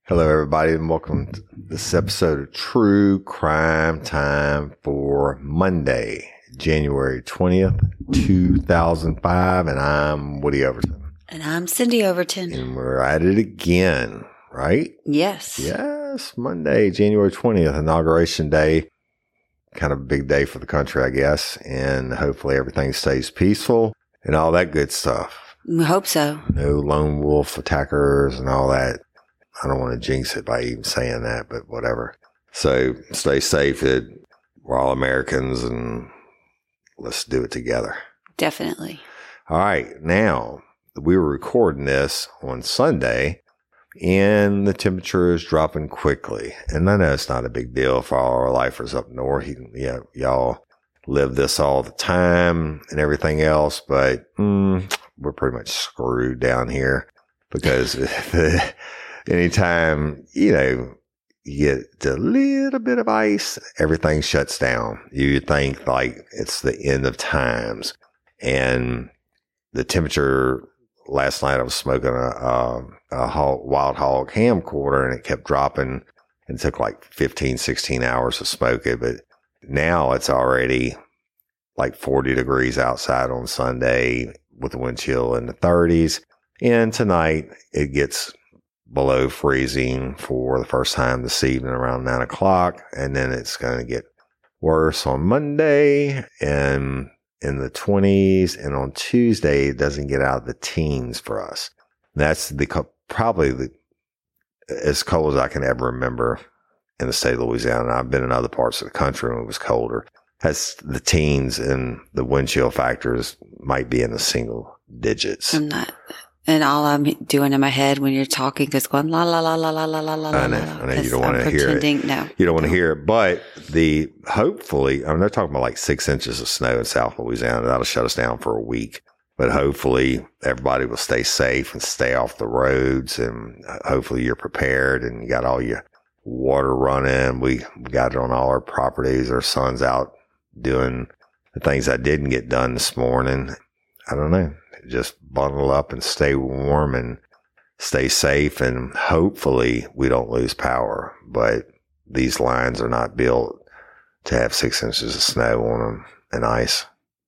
Hello, everybody, and welcome to this episode of True Crime Time for Monday, January 20th, 2005. And I'm Woody Overton. And I'm Cindy Overton. And we're at it again, right? Yes. Yes, Monday, January 20th, Inauguration Day. Kind of a big day for the country, I guess. And hopefully everything stays peaceful and all that good stuff. We hope so. No lone wolf attackers and all that. I don't want to jinx it by even saying that, but whatever. So stay safe. We're all Americans and let's do it together. Definitely. All right. Now, we were recording this on Sunday and the temperature is dropping quickly. And I know it's not a big deal for all our lifers up north. Y'all live this all the time and everything else, but we're pretty much screwed down here because anytime, you get a little bit of ice, everything shuts down. You think like it's the end of times. And the temperature last night, I was smoking a Wild Hog ham quarter and it kept dropping and took like 15, 16 hours to smoke it. But now it's already like 40 degrees outside on Sunday with the wind chill in the 30s. And tonight it gets below freezing for the first time this evening around 9 o'clock. And then it's going to get worse on Monday and in the 20s. And on Tuesday, it doesn't get out of the teens for us. That's probably as cold as I can ever remember in the state of Louisiana. I've been in other parts of the country when it was colder. That's the teens and the wind chill factors might be in the single digits. I'm not. And all I'm doing in my head when you're talking is going la la la la la la la la. I know you don't want to hear it. No, you don't want to hear it. But hopefully, they're talking about like 6 inches of snow in South Louisiana. That'll shut us down for a week. But hopefully, everybody will stay safe and stay off the roads. And hopefully, you're prepared and you got all your water running. We got it on all our properties. Our son's out doing the things I didn't get done this morning. I don't know. Just bundle up and stay warm and stay safe. And hopefully we don't lose power. But these lines are not built to have 6 inches of snow on them and ice.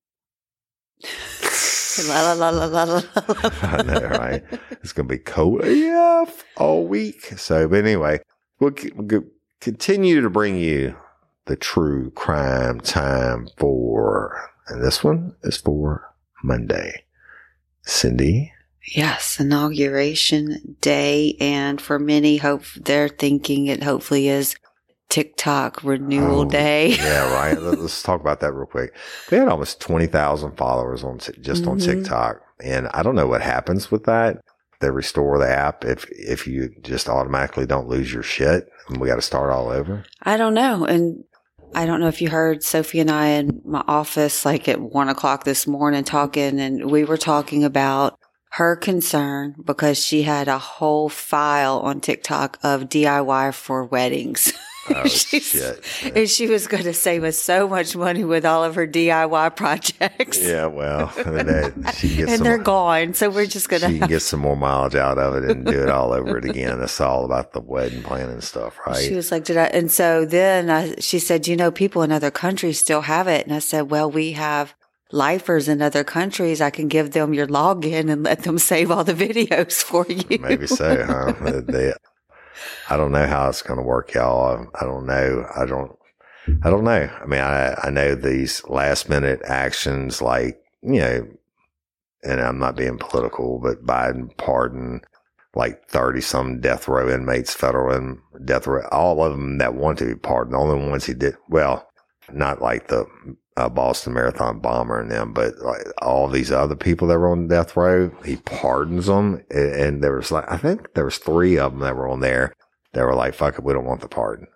La la la la la la. I know, right? It's going to be cold AF all week. So, but anyway, we'll continue to bring you the True Crime Time for, and this one is for Monday. Cindy? Yes, Inauguration Day. And for many, they're thinking it hopefully is TikTok Renewal Day. Yeah, right. Let's talk about that real quick. We had almost 20,000 followers on TikTok. And I don't know what happens with that. They restore the app if you just automatically don't lose your shit and we got to start all over. I don't know. And I don't know if you heard Sophie and I in my office like at 1 o'clock this morning talking, and we were talking about her concern because she had a whole file on TikTok of DIY for weddings. Oh, shit. And she was going to save us so much money with all of her DIY projects. Yeah, well, they're gone. So we're just going to. She can get some more mileage out of it and do it all over it again. That's all about the wedding planning stuff, right? She was like, And so then she said, people in other countries still have it. And I said, well, we have lifers in other countries. I can give them your login and let them save all the videos for you. Maybe so, huh? I don't know how it's going to work, y'all. I don't know. I don't know. I mean, I know these last minute actions like, and I'm not being political, but Biden pardoned like 30 some death row inmates, federal death row, all of them that want to be pardoned. The only ones he did, well, not like the Boston Marathon bomber and them, but like all these other people that were on death row, he pardons them. And there was I think there was 3 of them that were on there that were like, fuck it, we don't want the pardon.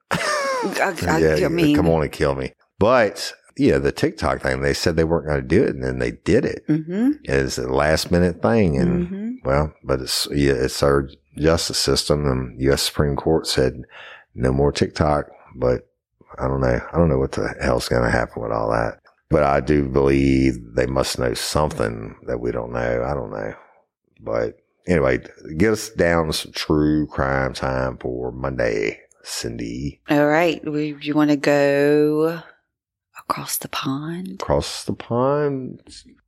I mean, come on and kill me. But the TikTok thing, they said they weren't going to do it and then they did it. Mm-hmm. It's a last minute thing. And but it's our justice system, and U.S. Supreme Court said no more TikTok, but I don't know. I don't know what the hell's going to happen with all that. But I do believe they must know something that we don't know. I don't know. But anyway, get us down to some true crime time for Monday, Cindy. All right. You want to go across the pond? Across the pond.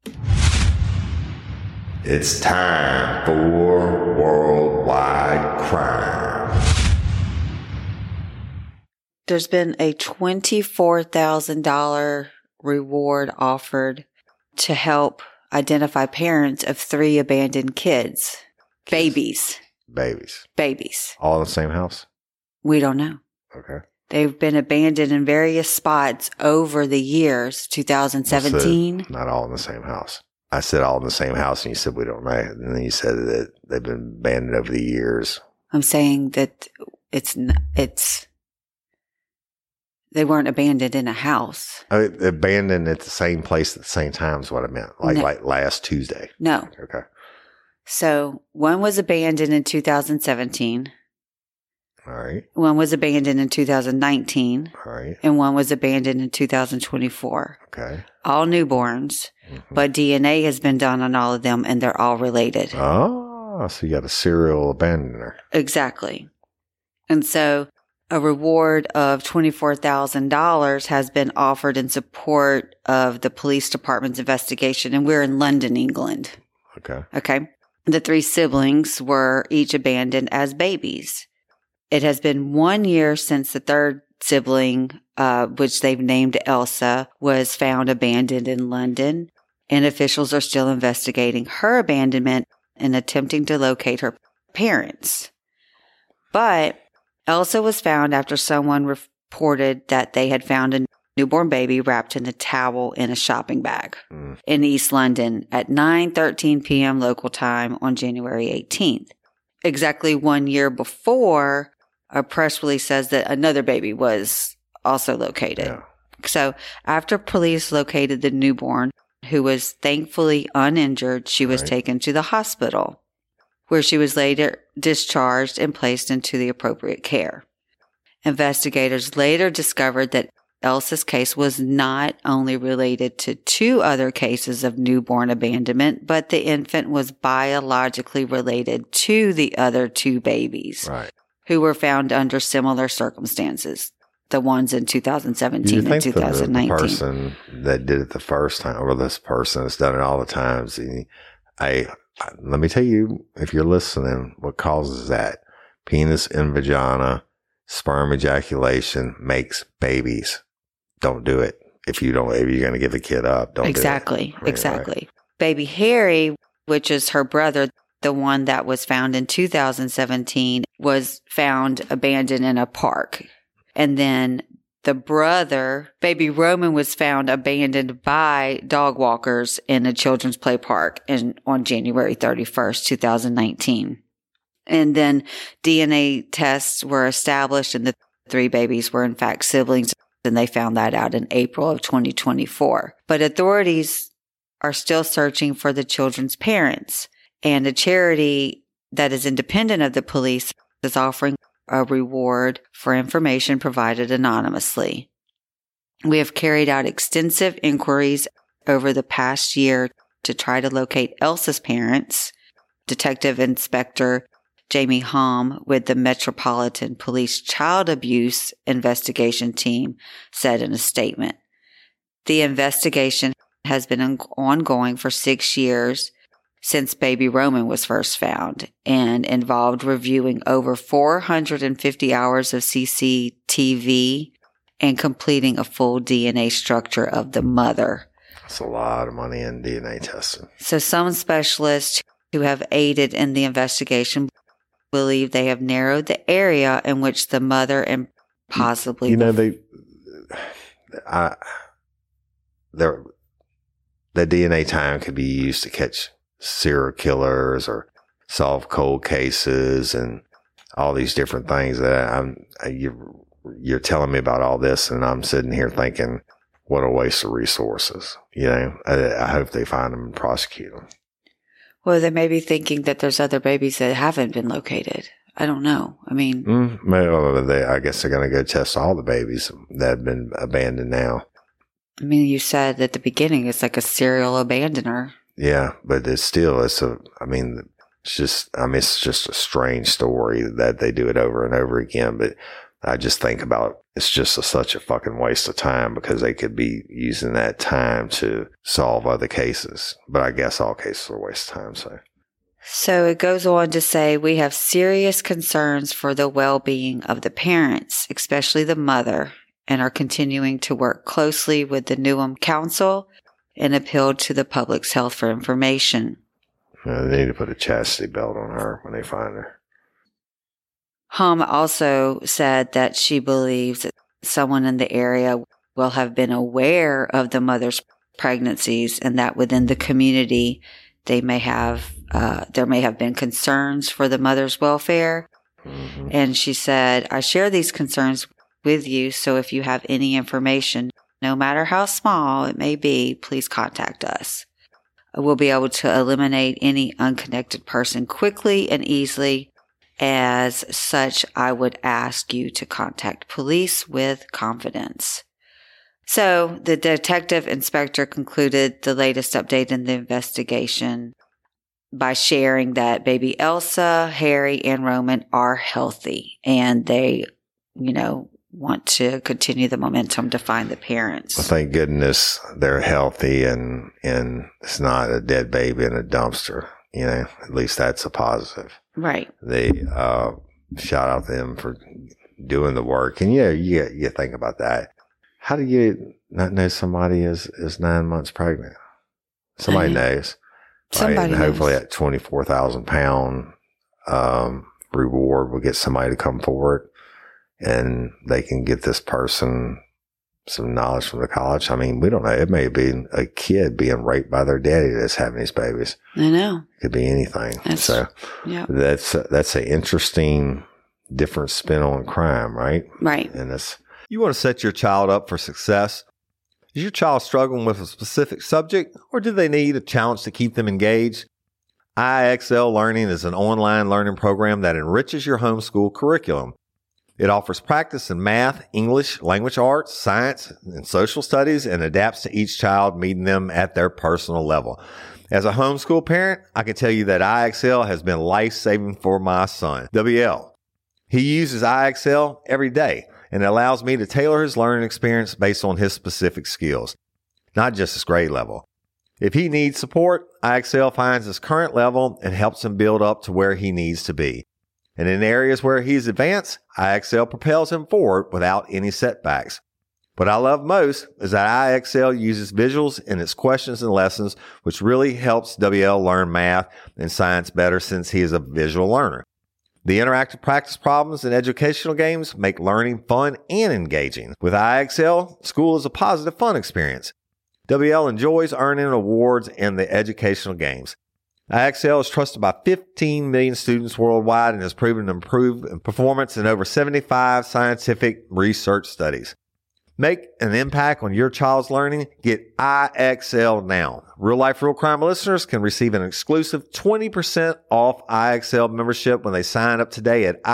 It's time for Worldwide Crime. There's been a $24,000 reward offered to help identify parents of 3 abandoned kids. Babies. All in the same house? We don't know. Okay. They've been abandoned in various spots over the years, 2017. Not all in the same house. I said all in the same house, and you said we don't know. And then you said that they've been abandoned over the years. I'm saying that they weren't abandoned in a house. Abandoned at the same place at the same time is what I meant. Like last Tuesday. No. Okay. So one was abandoned in 2017. All right. One was abandoned in 2019. All right. And one was abandoned in 2024. Okay. All newborns, but DNA has been done on all of them, and they're all related. Oh, so you got a serial abandoner. Exactly. And so a reward of $24,000 has been offered in support of the police department's investigation, and we're in London, England. Okay. The 3 siblings were each abandoned as babies. It has been 1 year since the 3rd sibling, which they've named Elsa, was found abandoned in London, and officials are still investigating her abandonment and attempting to locate her parents. But Elsa was found after someone reported that they had found a newborn baby wrapped in a towel in a shopping bag in East London at 9:13 p.m. local time on January 18th. Exactly 1 year before, a press release says that another baby was also located. Yeah. So after police located the newborn, who was thankfully uninjured, she was taken to the hospital, where she was later discharged and placed into the appropriate care. Investigators later discovered that Elsa's case was not only related to 2 other cases of newborn abandonment, but the infant was biologically related to the other 2 babies. Right. Who were found under similar circumstances, the ones in 2017 and 2019. The person that did it the first time, or this person has done it all the times, let me tell you, if you're listening, what causes that? Penis in vagina, sperm ejaculation makes babies. Don't do it. If you're going to give a kid up, don't do it. Exactly. Baby Harry, which is her brother, the one that was found in 2017, was found abandoned in a park. And then the brother, baby Roman, was found abandoned by dog walkers in a children's play park on January 31st, 2019. And then DNA tests were established, and the 3 babies were in fact siblings, and they found that out in April of 2024. But authorities are still searching for the children's parents. And a charity that is independent of the police is offering a reward for information provided anonymously. We have carried out extensive inquiries over the past year to try to locate Elsa's parents. Detective Inspector Jamie Hom with the Metropolitan Police Child Abuse Investigation Team said in a statement, "The investigation has been ongoing for 6 years since baby Roman was first found, and involved reviewing over 450 hours of CCTV and completing a full DNA structure of the mother." That's a lot of money in DNA testing. So some specialists who have aided in the investigation believe they have narrowed the area in which the mother and possibly the DNA time could be used to catch serial killers or solve cold cases and all these different things that you're telling me about all this, and I'm sitting here thinking, what a waste of resources. I hope they find them and prosecute them. Well, they may be thinking that there's other babies that haven't been located. I don't know. I mean, I guess they're going to go test all the babies that have been abandoned now. I mean, you said at the beginning it's like a serial abandoner. Yeah, but the It's just, I mean, it's just a strange story that they do it over and over again. But I just think about it's just such a fucking waste of time because they could be using that time to solve other cases. But I guess all cases are a waste of time. So it goes on to say, we have serious concerns for the well-being of the parents, especially the mother, and are continuing to work closely with the Newham Council and appeal to the public's health for information. They need to put a chastity belt on her when they find her. Hom also said that she believes that someone in the area will have been aware of the mother's pregnancies and that within the community there may have been concerns for the mother's welfare. Mm-hmm. And she said, I share these concerns with you, so if you have any information, no matter how small it may be, please contact us. We'll be able to eliminate any unconnected person quickly and easily. As such, I would ask you to contact police with confidence. So the detective inspector concluded the latest update in the investigation by sharing that baby Elsa, Harry, and Roman are healthy, and they, want to continue the momentum to find the parents. Well, thank goodness they're healthy and it's not a dead baby in a dumpster. At least that's a positive. Right. They shout out to them for doing the work. And you think about that. How do you not know somebody is 9 months pregnant? Somebody knows. Somebody right? And knows. hopefully that 24,000 pound reward will get somebody to come forward and they can get this person some knowledge from the college. I mean, we don't know. It may be a kid being raped by their daddy that's having these babies. I know. It could be anything. That's an interesting, different spin on crime, right? Right. And that's. You want to set your child up for success? Is your child struggling with a specific subject, or do they need a challenge to keep them engaged? IXL Learning is an online learning program that enriches your homeschool curriculum. It offers practice in math, English, language arts, science, and social studies, and adapts to each child, meeting them at their personal level. As a homeschool parent, I can tell you that IXL has been life-saving for my son, WL. He uses IXL every day, and it allows me to tailor his learning experience based on his specific skills, not just his grade level. If he needs support, IXL finds his current level and helps him build up to where he needs to be. And in areas where he's advanced, IXL propels him forward without any setbacks. What I love most is that IXL uses visuals in its questions and lessons, which really helps WL learn math and science better since he is a visual learner. The interactive practice problems and educational games make learning fun and engaging. With IXL, school is a positive, fun experience. WL enjoys earning awards in the educational games. IXL is trusted by 15 million students worldwide and has proven to improve performance in over 75 scientific research studies. Make an impact on your child's learning. Get IXL now. Real Life, Real Crime listeners can receive an exclusive 20% off IXL membership when they sign up today at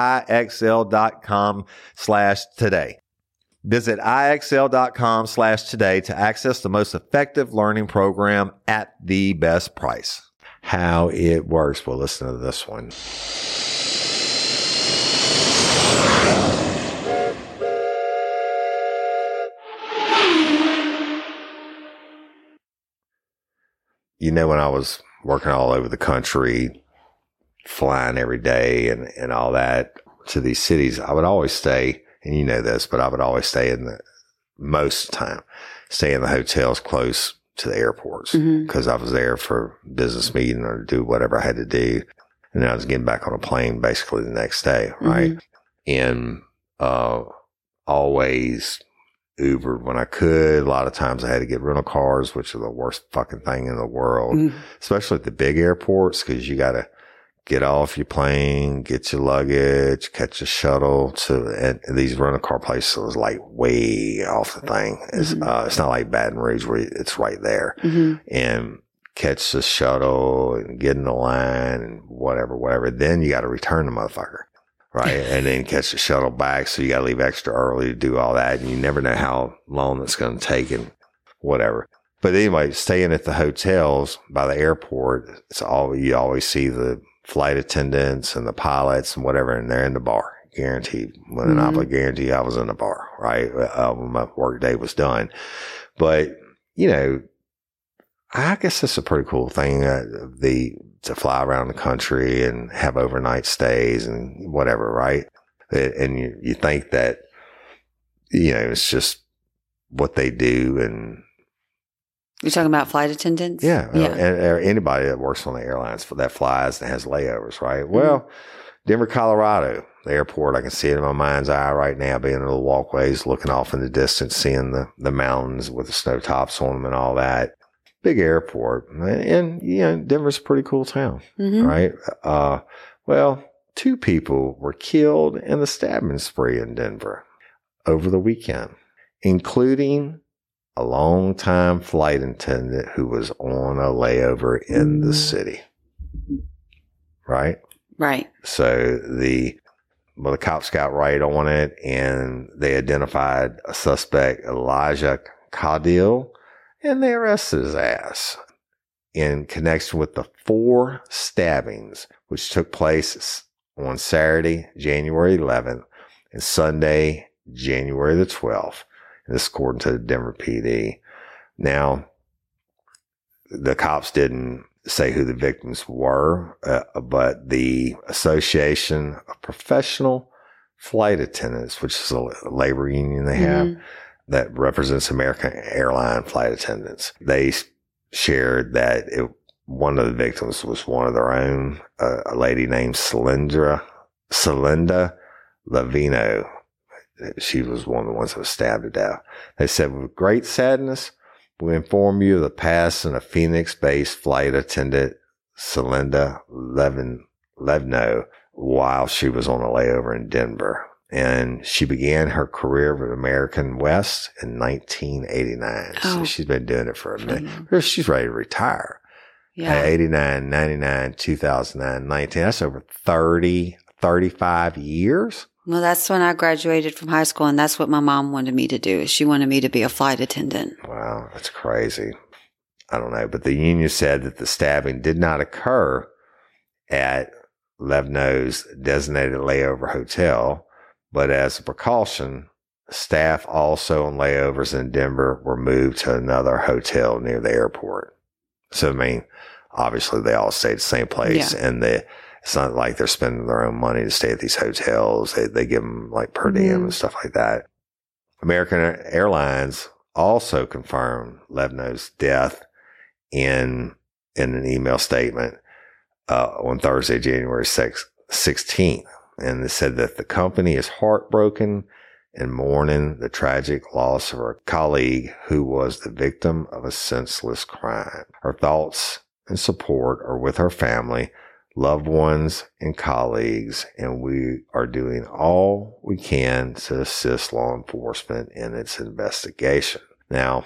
IXL.com/today. Visit IXL.com/today to access the most effective learning program at the best price. How it works. Well, listen to this one. When I was working all over the country, flying every day and all that to these cities, I would always stay, and you know this, but I would always stay in the hotels close to the airports because I was there for business meeting or do whatever I had to do. And then I was getting back on a plane basically the next day. Right. And, always Ubered when I could. A lot of times I had to get rental cars, which are the worst fucking thing in the world, especially at the big airports, because you got to get off your plane, get your luggage, catch a shuttle and these rental car places like way off the thing. It's not like Baton Rouge where it's right there and catch the shuttle and get in the line and whatever. Then you got to return the motherfucker. Right. And then catch the shuttle back. So you got to leave extra early to do all that. And you never know how long it's going to take and whatever. But anyway, staying at the hotels by the airport, you always see the flight attendants and the pilots and whatever, and they're in the bar. Guaranteed. When I guarantee I was in the bar, right? When my work day was done. But, I guess that's a pretty cool thing, to fly around the country and have overnight stays and whatever, right? And you think that, it's just what they do. And you're talking about flight attendants? Yeah. Or anybody that works on the airlines that flies and has layovers, right? Well, Denver, Colorado, the airport, I can see it in my mind's eye right now, being in the walkways, looking off in the distance, seeing the mountains with the snow tops on them and all that. Big airport. And, Denver's a pretty cool town, right? Well, 2 people were killed in the stabbing spree in Denver over the weekend, including a longtime flight attendant who was on a layover in the city. Right? Right. So the cops got right on it, and they identified a suspect, Elijah Caudill, and they arrested his ass in connection with the 4 stabbings, which took place on Saturday, January 11th, and Sunday, January the 12th. And this according to the Denver PD. Now, the cops didn't say who the victims were, but the Association of Professional Flight Attendants, which is a labor union they have that represents American airline flight attendants, they shared that one of the victims was one of their own, a lady named Celinda Lavino. She was one of the ones that was stabbed to death. They said, with great sadness, we inform you of the passing of Phoenix-based flight attendant Celinda Levno while she was on a layover in Denver. And she began her career with American West in 1989. So she's been doing it for a minute. She's ready to retire. Yeah. 89, 99, 2009, 19. That's over 35 years. Well, that's when I graduated from high school, and that's what my mom wanted me to do. She wanted me to be a flight attendant. Wow, that's crazy. I don't know. But the union said that the stabbing did not occur at Levno's designated layover hotel, but as a precaution, staff also on layovers in Denver were moved to another hotel near the airport. So, obviously they all stayed at the same place, and it's not like they're spending their own money to stay at these hotels. They give them like per diem and stuff like that. American Airlines also confirmed Levno's death in an email statement on Thursday, January 16th. And they said that the company is heartbroken and mourning the tragic loss of our colleague who was the victim of a senseless crime. Our thoughts and support are with her family, loved ones, and colleagues, and we are doing all we can to assist law enforcement in its investigation. Now,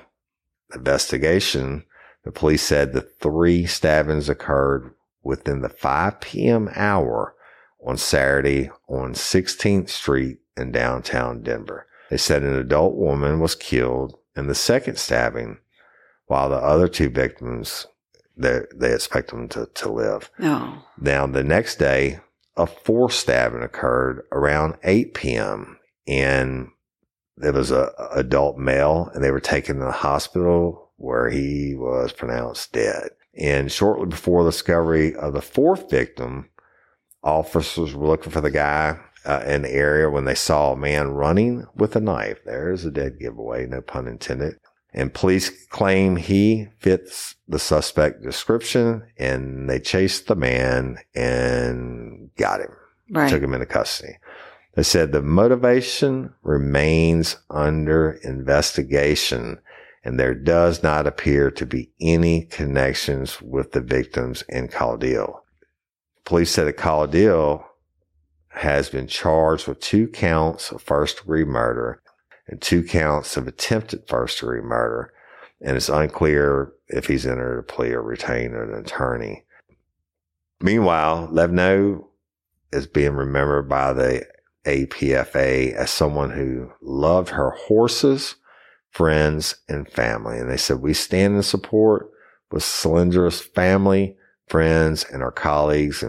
the police said the 3 stabbings occurred within the 5 p.m. hour on Saturday on 16th Street in downtown Denver. They said an adult woman was killed in the second stabbing, while the other 2 victims, they expect them to live. Oh. Now, the next day, a 4th stabbing occurred around 8 p.m. and there was a adult male, and they were taken to the hospital where he was pronounced dead. And shortly before the discovery of the 4th victim, officers were looking for the guy in the area when they saw a man running with a knife. There's a dead giveaway, no pun intended. And police claim he fits the suspect description, and they chased the man and got him. Right. Took him into custody. They said the motivation remains under investigation, and there does not appear to be any connections with the victims in Caudill. Police said that Caudill has been charged with 2 counts of first-degree murder and 2 counts of attempted first-degree murder, and it's unclear if he's entered a plea or retained an attorney. Meanwhile, Levno is being remembered by the APFA as someone who loved her horses, friends, and family. And they said, we stand in support with Celinda's family, friends, and our colleagues and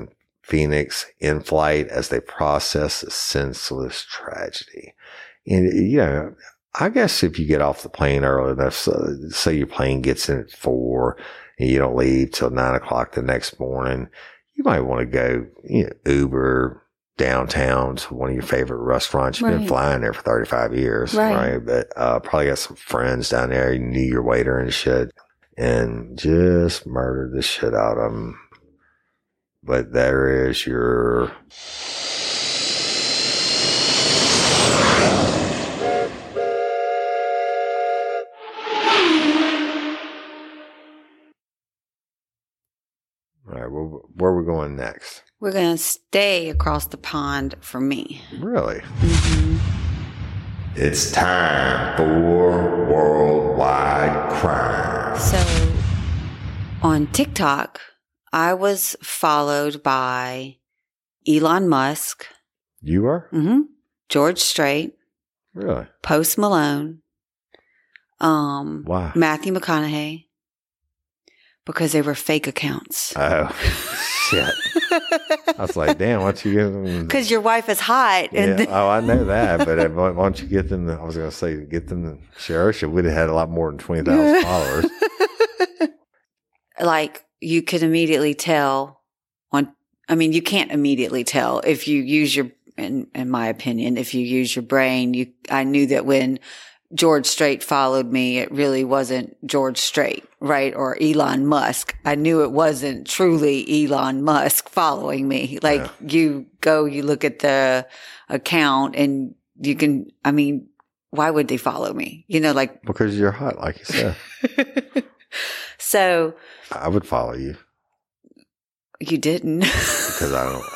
Phoenix in flight as they process a senseless tragedy. And, I guess if you get off the plane early enough, say your plane gets in at 4 and you don't leave till 9 o'clock the next morning, you might want to go, Uber downtown to one of your favorite restaurants. You've been flying there for 35 years, right? But probably got some friends down there. You knew your waiter and shit, and just murdered the shit out of them. But there is your... All right, where are we going next? We're going to stay across the pond for me. Really? Mm-hmm. It's time for Worldwide Crime. So, on TikTok, I was followed by Elon Musk. You are? Mm-hmm. George Strait. Really? Post Malone. Why? Matthew McConaughey. Because they were fake accounts. Oh, shit. I was like, damn, why don't you give them... Because your wife is hot. And yeah. Oh, I know that, but why don't you get them... I was going to say, get them to share. She would have had a lot more than 20,000 followers. Like, you could immediately tell you can't immediately tell if you use your, in my opinion, if you use your brain. I knew that when George Strait followed me, it really wasn't George Strait, right? Or Elon Musk. I knew it wasn't truly Elon Musk following me. Like, you look at the account and you can, why would they follow me? Because you're hot, like you said. So. I would follow you. You didn't. Because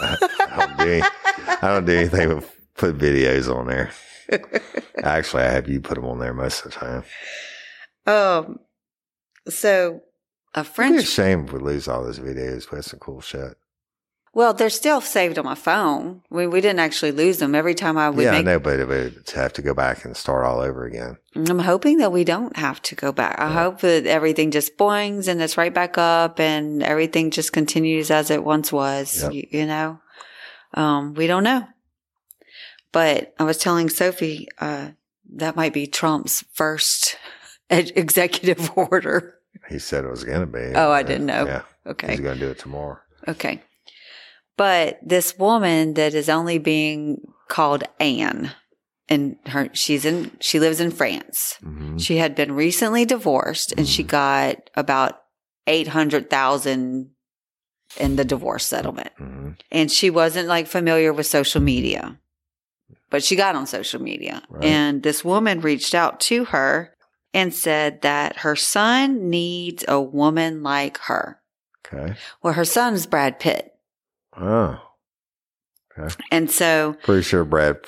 I don't do anything but put videos on there. Actually, I have you put them on there most of the time. So a French. It'd be a shame if we lose all those videos. We had some cool shit. Well, they're still saved on my phone. We didn't actually lose them. Every time I would I know, but to have to go back and start all over again. I'm hoping that we don't have to go back. I hope that everything just boings and it's right back up and everything just continues as it once was. Yep. We don't know. But I was telling Sophie that might be Trump's first executive order. He said it was going to be. Oh, I didn't know. Yeah. Okay. He's going to do it tomorrow. Okay. But this woman that is only being called Anne, and she lives in France. Mm-hmm. She had been recently divorced, and she got about $800,000 in the divorce settlement. Mm-hmm. And she wasn't familiar with social media, but she got on social media. Right. And this woman reached out to her and said that her son needs a woman like her. Okay. Well, her son's Brad Pitt. Oh. Okay. And so. Pretty sure Brad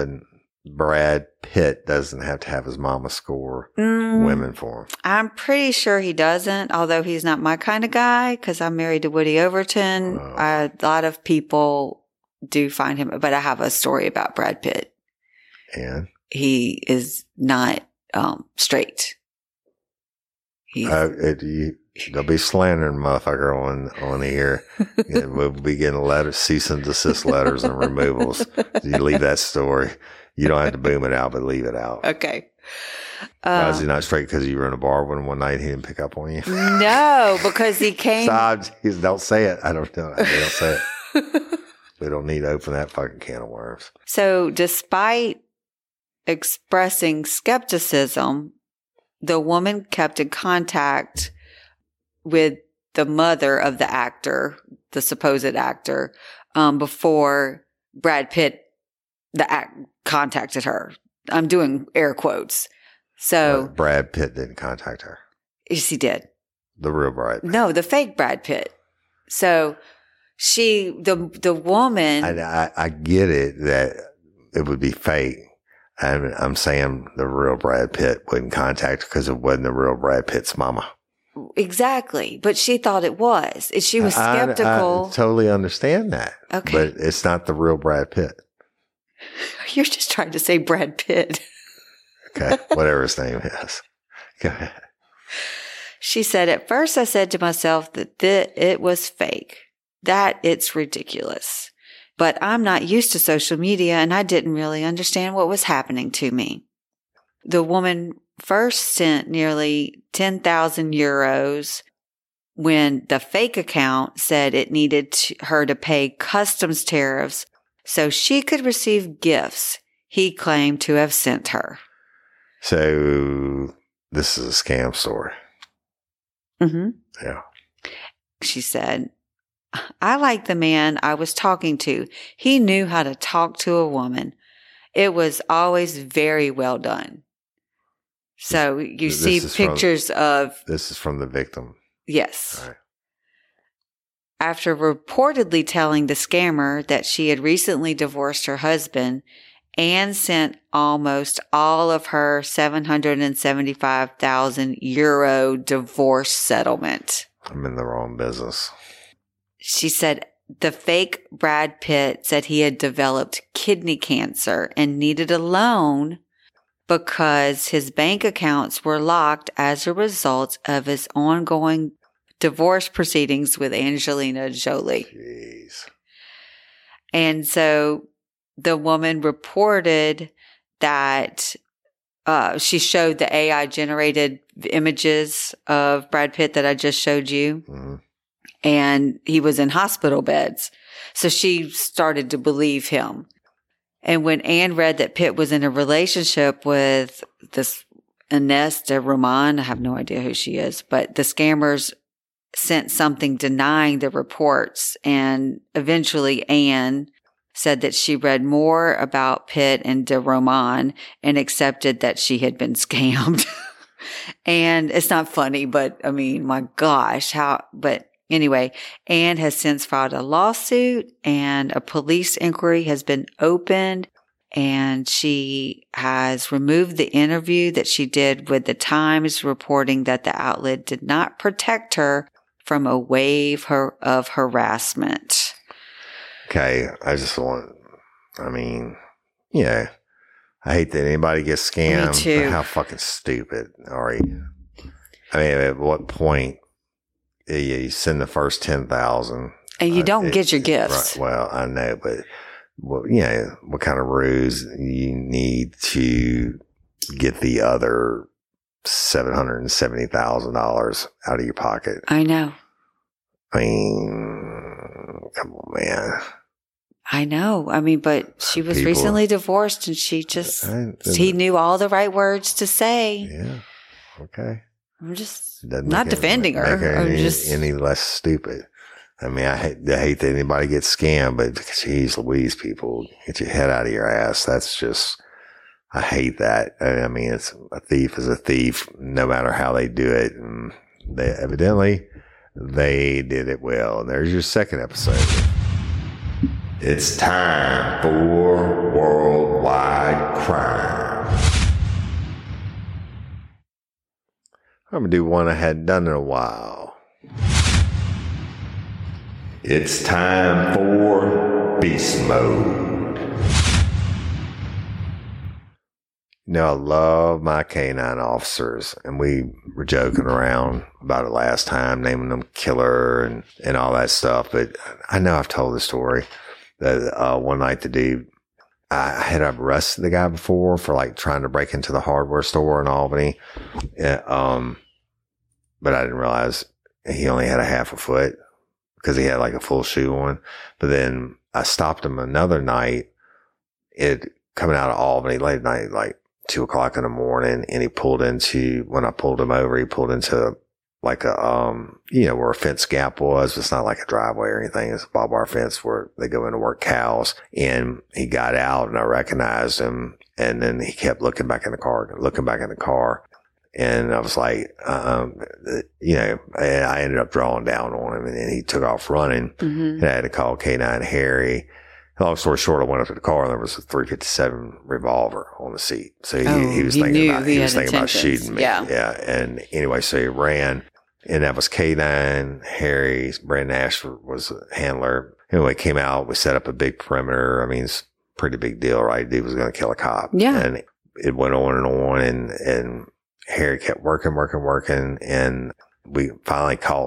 Pitt doesn't have to have his mama score women for him. I'm pretty sure he doesn't, although he's not my kind of guy because I'm married to Woody Overton. Oh. A lot of people do find him, but I have a story about Brad Pitt. And? He is not straight. They'll be slandering motherfucker on the air. We'll be getting cease and desist letters and removals. You leave that story. You don't have to boom it out, but leave it out. Okay. Why is he not straight? Because you were in a bar one night he didn't pick up on you? No, because he came. Don't say it. I don't know. They don't say it. We don't need to open that fucking can of worms. So despite expressing skepticism, the woman kept in contact with the mother of the actor, the supposed actor, before Brad Pitt, contacted her. I'm doing air quotes. So Brad Pitt didn't contact her. Yes, he did. The real Brad Pitt. No, the fake Brad Pitt. So the woman. I get it that it would be fake. I'm saying the real Brad Pitt wouldn't contact her because it wasn't the real Brad Pitt's mama. Exactly. But she thought it was. She was skeptical. I totally understand that. Okay. But it's not the real Brad Pitt. You're just trying to say Brad Pitt. Okay. Whatever his name is. Go ahead. She said, at first I said to myself that it was fake. that it's ridiculous. But I'm not used to social media and I didn't really understand what was happening to me. The woman first sent nearly 10,000 euros when the fake account said it needed her to pay customs tariffs so she could receive gifts he claimed to have sent her. So this is a scam story. Mm-hmm. Yeah. She said, I like the man I was talking to. He knew how to talk to a woman. It was always very well done. So you see pictures of... This is from the victim. Yes. All right. After reportedly telling the scammer that she had recently divorced her husband, Anne sent almost all of her 775,000 euro divorce settlement. I'm in the wrong business. She said the fake Brad Pitt said he had developed kidney cancer and needed a loan because his bank accounts were locked as a result of his ongoing divorce proceedings with Angelina Jolie. Jeez. And so the woman reported that she showed the AI generated images of Brad Pitt that I just showed you. Mm-hmm. And he was in hospital beds. So she started to believe him. And when Anne read that Pitt was in a relationship with this Ines de Roman, I have no idea who she is, but the scammers sent something denying the reports. And eventually Anne said that she read more about Pitt and de Roman and accepted that she had been scammed. And it's not funny, but I mean, my gosh, but anyway, Anne has since filed a lawsuit and a police inquiry has been opened, and she has removed the interview that she did with the Times, reporting that the outlet did not protect her from a wave of harassment. Okay, I hate that anybody gets scammed. Me too. But how fucking stupid are you? I mean, at what point you send the first 10,000 and you don't get your gifts? Right, well, I know, but what kind of ruse you need to get the other $770,000 out of your pocket? I know. I mean, come on, man. I know. I mean, but she was recently divorced and he knew all the right words to say. Yeah. Okay. I'm just not defending her. I'm just any less stupid. I mean, I hate that anybody gets scammed, but geez Louise, people, get your head out of your ass. That's just, I hate that. I mean, it's a thief is a thief, no matter how they do it. And they did it well. And there's your second episode. It's time for Worldwide Crime. I'm going to do one I hadn't done in a while. It's time for Beast Mode. You know, I love my canine officers, and we were joking around about it last time, naming them Killer and all that stuff. But I know I've told the story that one night the dude, I had arrested the guy before for like trying to break into the hardware store in Albany. But I didn't realize he only had a half a foot because he had like a full shoe on. But then I stopped him another night, coming out of Albany late at night, like 2:00 in the morning. And when I pulled him over, he pulled into like a, where a fence gap was. It's not like a driveway or anything. It's a barbed wire fence where they go in to work cows. And he got out and I recognized him. And then he kept looking back in the car. And I was like, I ended up drawing down on him, and then he took off running. Mm-hmm. And I had to call K9 Harry. Long story short, I went up to the car and there was a .357 revolver on the seat. So he was thinking about shooting me. Yeah. And anyway, so he ran, and that was K9 Harry. Brandon Ashford was a handler. Anyway, came out. We set up a big perimeter. I mean, it's a pretty big deal, right? Dude was going to kill a cop. Yeah. And it went on and on, and Harry kept working, and we finally called it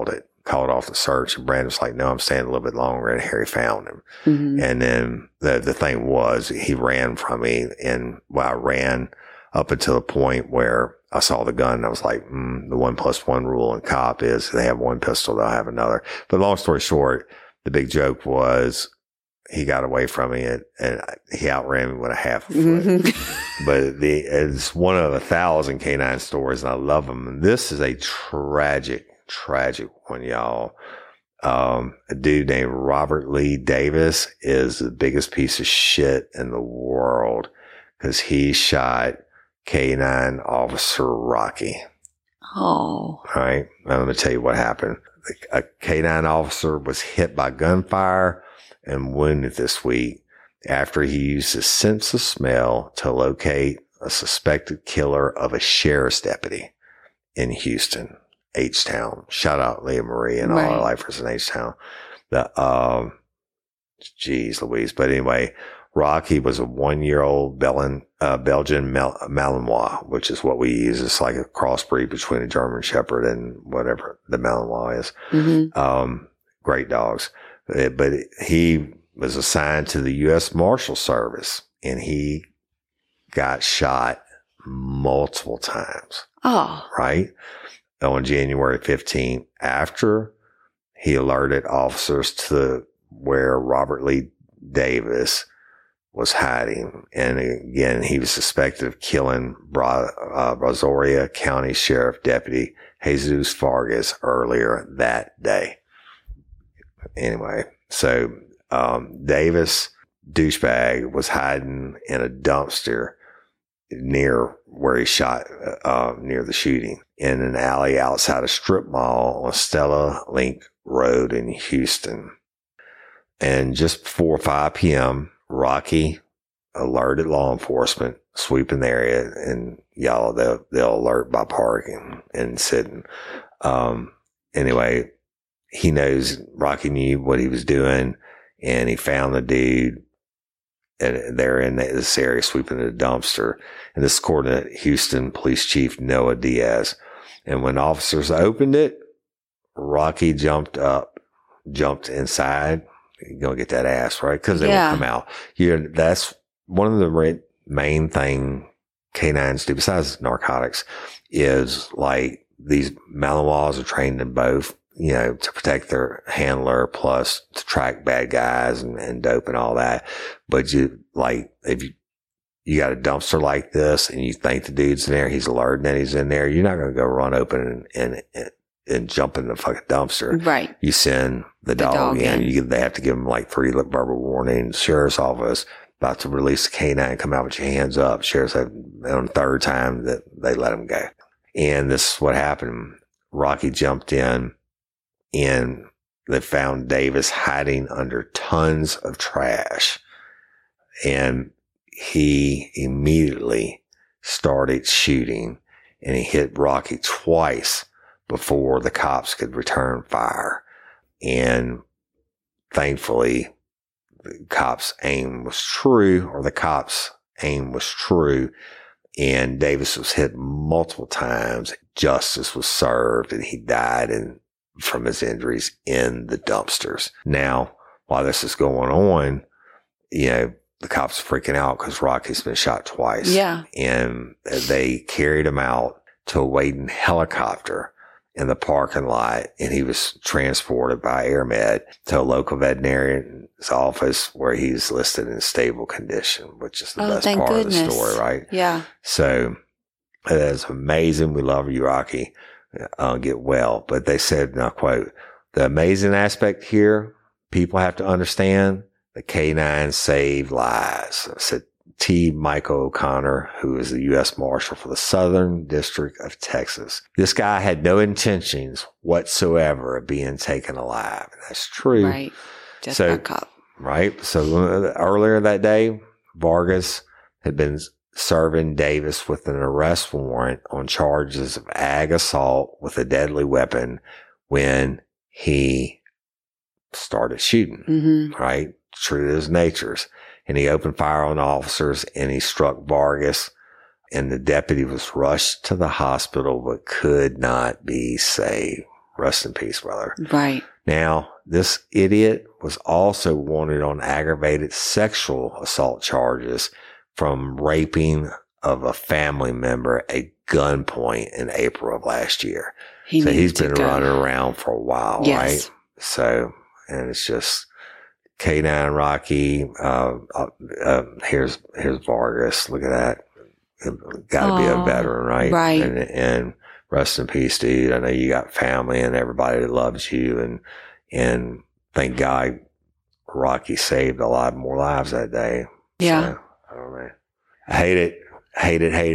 called off the search. And Brandon was like, no, I'm staying a little bit longer. And Harry found him. Mm-hmm. And then the thing was, he ran from me. And I ran up until the point where I saw the gun. And I was like, the 1+1 rule in cop is they have one pistol, they'll have another. But long story short, the big joke was he got away from me and he outran me with a half a foot. Mm-hmm. But it's one of 1,000 canine stories, and I love them. And this is a tragic one, y'all. A dude named Robert Lee Davis is the biggest piece of shit in the world because he shot K9 Officer Rocky. Oh. All right. Now, let me tell you what happened. A K9 officer was hit by gunfire and wounded this week after he used his sense of smell to locate a suspected killer of a sheriff's deputy in Houston, H-Town. Shout out Leah Marie and all our lifers in H-Town. Geez Louise. But anyway, Rocky was a 1-year-old Belgian Malinois, which is what we use. It's like a crossbreed between a German Shepherd and whatever the Malinois is. Mm-hmm. Great dogs. But he was assigned to the U.S. Marshal Service, and he got shot multiple times. Oh. Right? On January 15th, after he alerted officers to where Robert Lee Davis was hiding. And again, he was suspected of killing Brazoria County Sheriff Deputy Jesus Vargas earlier that day. Anyway, so Davis, douchebag, was hiding in a dumpster near where he shot, near the shooting, in an alley outside a strip mall on Stella Link Road in Houston. And just before 5 p.m., Rocky alerted law enforcement sweeping the area, and y'all, they'll alert by parking and sitting. Anyway, Rocky knew what he was doing, and he found the dude, and they're in this area sweeping the dumpster. And this is according to Houston Police Chief Noah Diaz. And when officers opened it, Rocky jumped inside. You're going to get that ass, right? Because they won't come out. That's one of the main thing canines do, besides narcotics, is like these Malinois are trained in both, to protect their handler, plus to track bad guys and dope and all that. But if you got a dumpster like this and you think the dude's in there, he's alerting that he's in there, you're not going to go run open and jump in the fucking dumpster. Right. You send the dog in. They have to give him like 3 verbal warnings. Sheriff's office about to release the canine, come out with your hands up. Sheriff's on the 3rd time that they let him go. And this is what happened. Rocky jumped in, and they found Davis hiding under tons of trash. And he immediately started shooting, and he hit Rocky twice before the cops could return fire. And thankfully, the cops' aim was true, and Davis was hit multiple times. Justice was served, and he died from his injuries in the dumpsters. Now, while this is going on, the cops are freaking out because Rocky's been shot twice. Yeah. And they carried him out to a waiting helicopter in the parking lot, and he was transported by AirMed to a local veterinarian's office where he's listed in stable condition, which is the best part of the story, right? Yeah. So that is amazing. We love you, Rocky. Get well. But they said, and I quote, the amazing aspect here, people have to understand, the K9 saved lives. I said T. Michael O'Connor, who is the U.S. Marshal for the Southern District of Texas. This guy had no intentions whatsoever of being taken alive. That's true. Right. Just that cop. Right. So earlier that day, Vargas had been serving Davis with an arrest warrant on charges of ag assault with a deadly weapon when he started shooting. Right. True to his natures. And he opened fire on officers, and he struck Vargas, and the deputy was rushed to the hospital but could not be saved. Rest in peace, brother. Right. Now, this idiot was also wanted on aggravated sexual assault charges from raping of a family member at gunpoint in April of last year. So he's been running around for a while, right? So, and it's just K9 Rocky. Here's Vargas. Look at that. Got to be a veteran, right? Right. And rest in peace, dude. I know you got family and everybody that loves you, and thank God Rocky saved a lot more lives that day. Yeah. So, I don't know. I hate it. I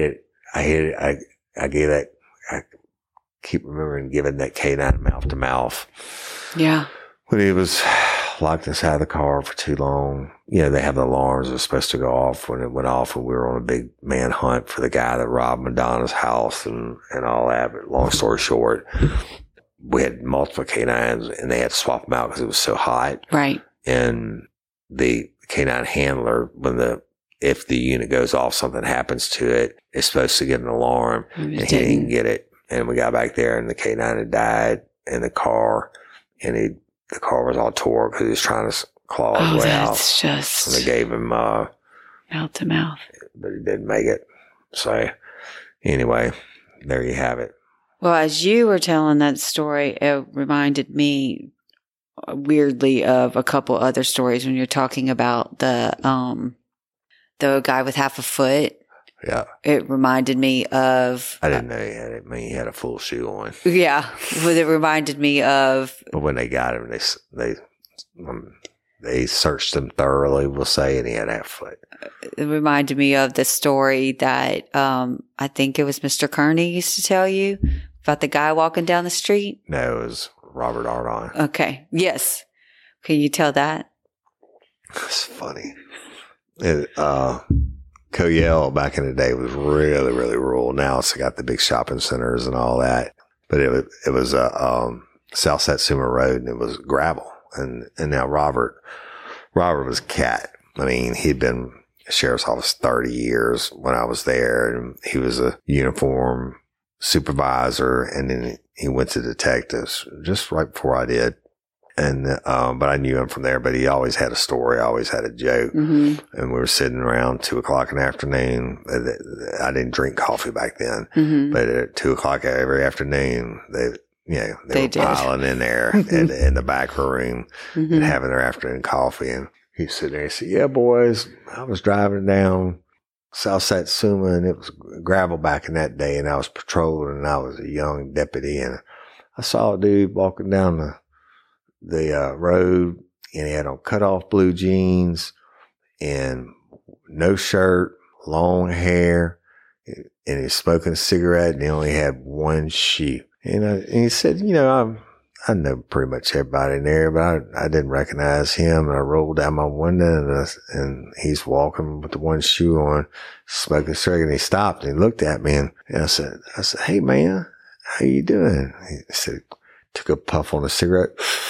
get it. I keep remembering giving that K9 mouth to mouth. Yeah. When he was locked inside the car for too long. You know, they have the alarms that were supposed to go off when it went off, and we were on a big manhunt for the guy that robbed Madonna's house and all that. But long story short, we had multiple K9s and they had to swap them out because it was so hot. Right. And the K9 handler, if the unit goes off, something happens to it, it's supposed to get an alarm, and he didn't get it. And we got back there, and the K9 had died in the car, and the car was all tore because he was trying to claw his way out. That's just... And they gave him mouth to mouth. But he didn't make it. So anyway, there you have it. Well, as you were telling that story, it reminded me weirdly of a couple other stories when you're talking about the guy with half a foot. Yeah. It reminded me of... I didn't know he had it. I mean, he had a full shoe on. Yeah. But it reminded me of... But when they got him, they searched him thoroughly, we'll say, and he had half a foot. It reminded me of the story that I think it was Mr. Kearney used to tell you about the guy walking down the street. No, it was Robert Ardon. Okay. Yes. Can you tell that? It's funny. Coyell back in the day was really, really rural. Now it's got the big shopping centers and all that. But it was South Satsuma Road, and it was gravel. And now Robert was a cat. I mean, he'd been sheriff's office 30 years when I was there, and he was a uniform supervisor, and then he went to detectives just right before I did. And, but I knew him from there, but he always had a story, always had a joke. Mm-hmm. And we were sitting around 2:00 in the afternoon. I didn't drink coffee back then, mm-hmm. but at 2:00 every afternoon, they were piling in there in the back room mm-hmm. and having their afternoon coffee. And he'd sit there and say, "Yeah, boys, I was driving down South Satsuma, and it was gravel back in that day, and I was patrolling, and I was a young deputy, and I saw a dude walking down the road, and he had on cut off blue jeans and no shirt, long hair, and he was smoking a cigarette, and he only had one shoe." And he said, I know pretty much everybody in there, but I didn't recognize him. And I rolled down my window, and he's walking with the one shoe on, smoking a cigarette. And he stopped and he looked at me, and I said, "Hey man, how you doing?" He said, took a puff on a cigarette.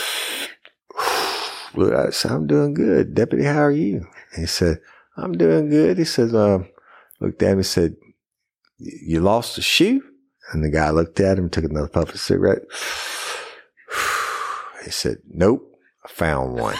I said, "I'm doing good. Deputy, how are you?" He said, "I'm doing good." He said, looked at me and said, "You lost a shoe?" And the guy looked at him, took another puff of cigarette. He said, "Nope, I found one."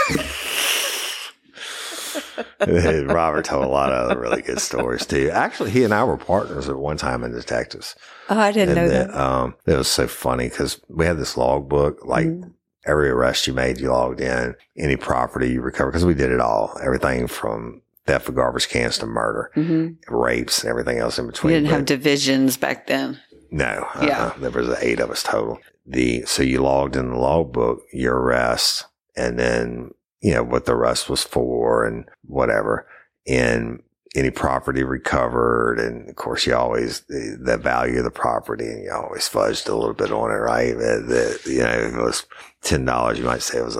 Robert told a lot of other really good stories too. Actually, he and I were partners at one time in detectives. Oh, I didn't know that. It was so funny because we had this logbook, like mm-hmm. every arrest you made, you logged in, any property you recovered, because we did it all, everything from theft of garbage cans to murder, mm-hmm. rapes, and everything else in between. You didn't have divisions back then. No. Yeah. There was 8 of us total. So you logged in the logbook, your arrest, and then, what the arrest was for and whatever, and any property recovered. And of course, you always, the value of the property, and you always fudged a little bit on it, right? If it was $10, you might say it was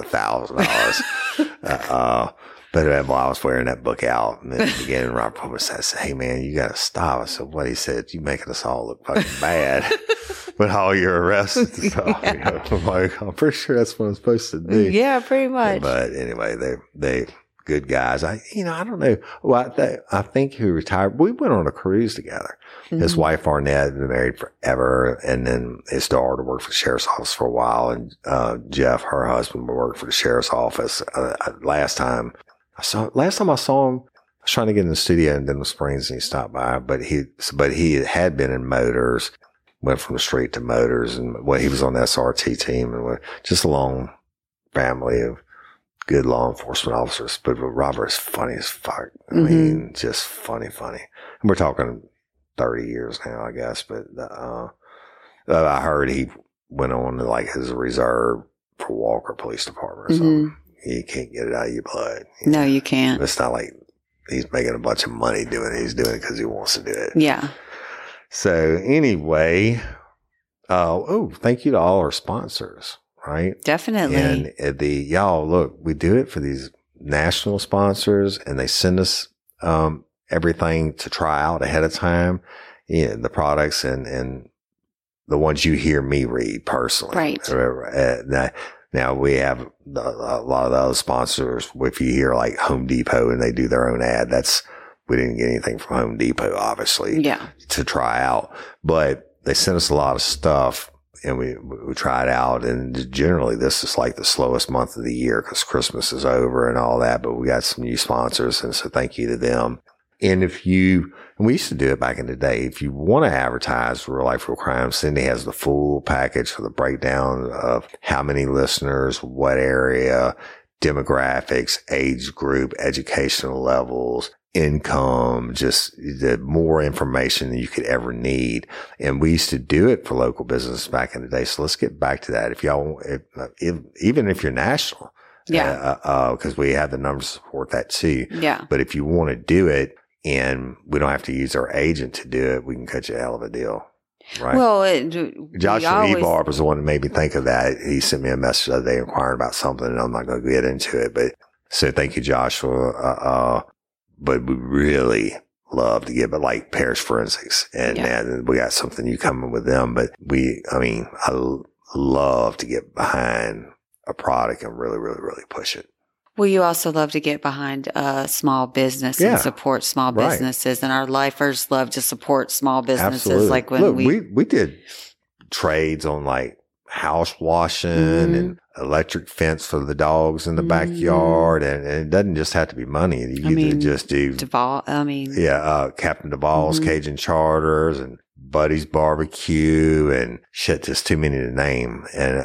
$1,000. But while I was wearing that book out, and then again, Robert Palmer said, "Hey man, you got to stop." I said, "What?" He said, "You making us all look fucking bad with all your arrests and stuff." I'm like, I'm pretty sure that's what I'm supposed to do. Yeah, pretty much. But anyway, they good guys. I don't know. Well, I think he retired. We went on a cruise together. His wife, Arnett, had been married forever. And then his daughter worked for the sheriff's office for a while. And, Jeff, her husband, worked for the sheriff's office. Last time I saw him, I was trying to get in the studio in Denham Springs and he stopped by, but he had been in motors, went from the street to motors, and he was on the SRT team, and just a long family of good law enforcement officers. But Robert is funny as fuck. I mean, just funny. And we're talking 30 years now, I guess, but, I heard he went on to like his reserve for Walker Police Department or something. You can't get it out of your blood. No, you can't. It's not like he's making a bunch of money doing it. He's doing it because he wants to do it. Yeah. So anyway, thank you to all our sponsors, right? Definitely. And y'all, look, we do it for these national sponsors and they send us, everything to try out ahead of time. Yeah, the products and the ones you hear me read personally. Right. Now we have a lot of those sponsors. If you hear like Home Depot and they do their own ad, we didn't get anything from Home Depot, obviously, to try out, but they sent us a lot of stuff and we tried out. And generally this is like the slowest month of the year because Christmas is over and all that, but we got some new sponsors. And so thank you to them. And we used to do it back in the day. If you want to advertise Real Life, Real Crime, Cindy has the full package for the breakdown of how many listeners, what area, demographics, age group, educational levels, income, just the more information than you could ever need. And we used to do it for local business back in the day. So let's get back to that. If y'all, even if you're national, because we have the numbers to support that too. Yeah. But if you want to do it, and we don't have to use our agent to do it, we can cut you a hell of a deal. Right. Well, Joshua Ebarb was the one that made me think of that. He sent me a message the other day inquiring about something, and I'm not going to get into it. But so thank you, Joshua. But we really love to get, like Parish Forensics, and we got something new coming with them. But I love to get behind a product and really, really, really push it. Well, you also love to get behind small business and support small businesses, and our lifers love to support small businesses. Absolutely. Like when Look, we did trades on like house washing and electric fence for the dogs in the backyard, and it doesn't just have to be money. You can just do Captain Duvall's Cajun Charters and Buddy's Barbecue and shit. Just too many to name, and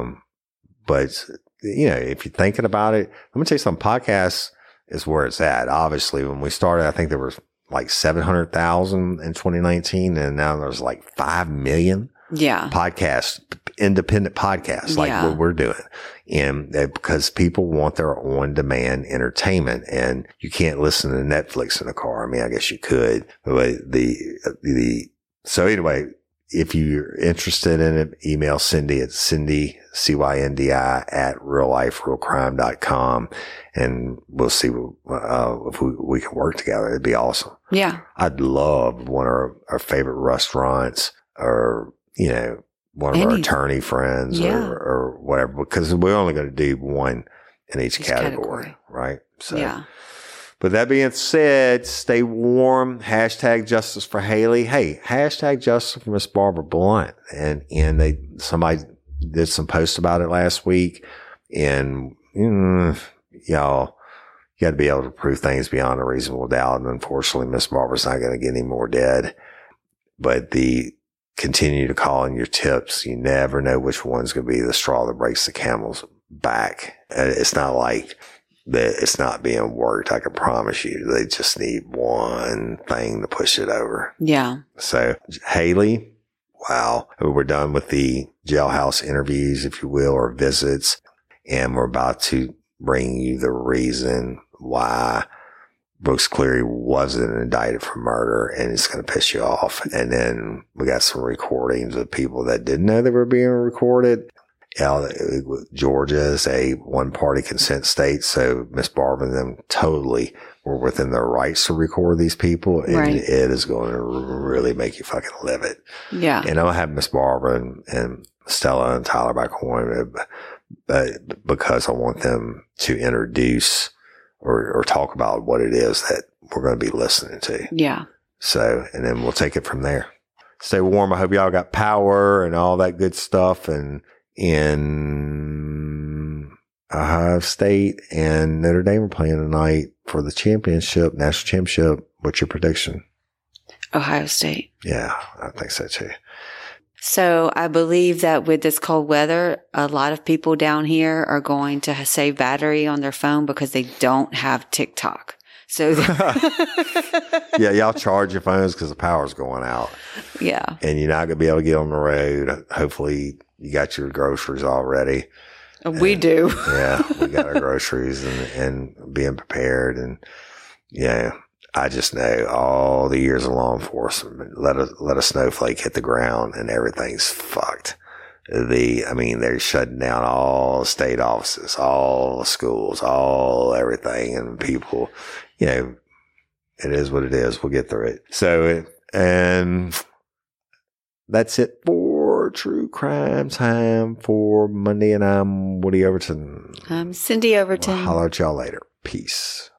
but. If you're thinking about it, let me tell you something. Podcasts is where it's at. Obviously, when we started, I think there was like 700,000 in 2019, and now there's like 5 million podcasts, independent podcasts, like what we're doing. And because people want their on-demand entertainment, and you can't listen to Netflix in a car. I mean, I guess you could, but so anyway, if you're interested in it, email Cindy at Cindy, CYNDI at realliferealcrime.com, and we'll see if we can work together. It'd be awesome. Yeah. I'd love one of our favorite restaurants, or, one of our attorney friends or whatever, because we're only going to do one in each category, right? So, but that being said, stay warm. Hashtag justice for Haley. Hey, hashtag justice for Miss Barbara Blunt. And somebody did some posts about it last week. And, y'all, you got to be able to prove things beyond a reasonable doubt. And unfortunately, Miss Barbara's not going to get any more dead. But continue to call in your tips. You never know which one's going to be the straw that breaks the camel's back. It's not like that it's not being worked. I can promise you, they just need one thing to push it over. Yeah. So Haley, wow. We're done with the jailhouse interviews, if you will, or visits. And we're about to bring you the reason why Brooks Cleary wasn't indicted for murder, and it's going to piss you off. And then we got some recordings of people that didn't know they were being recorded. Georgia is a one-party consent state, so Miss Barbara and them totally were within their rights to record these people, and it is going to really make you fucking live it. Yeah. And I'll have Miss Barbara and Stella and Tyler back on, but because I want them to introduce or talk about what it is that we're going to be listening to. Yeah. So, and then we'll take it from there. Stay warm. I hope y'all got power and all that good stuff. And in Ohio State and Notre Dame are playing tonight for the national championship. What's your prediction? Ohio State. Yeah, I think so too. So I believe that with this cold weather, a lot of people down here are going to save battery on their phone because they don't have TikTok. So yeah, y'all charge your phones because the power's going out. Yeah. And you're not going to be able to get on the road. Hopefully you got your groceries already. We do. Yeah, we got our groceries and being prepared. And yeah, I just know all the years of law enforcement, let a snowflake hit the ground and everything's fucked. They're shutting down all state offices, all schools, everything, and people, it is what it is. We'll get through it. So, and that's it for True Crime Time for Monday. And I'm Woody Overton. I'm Cindy Overton. We'll holler at y'all later. Peace.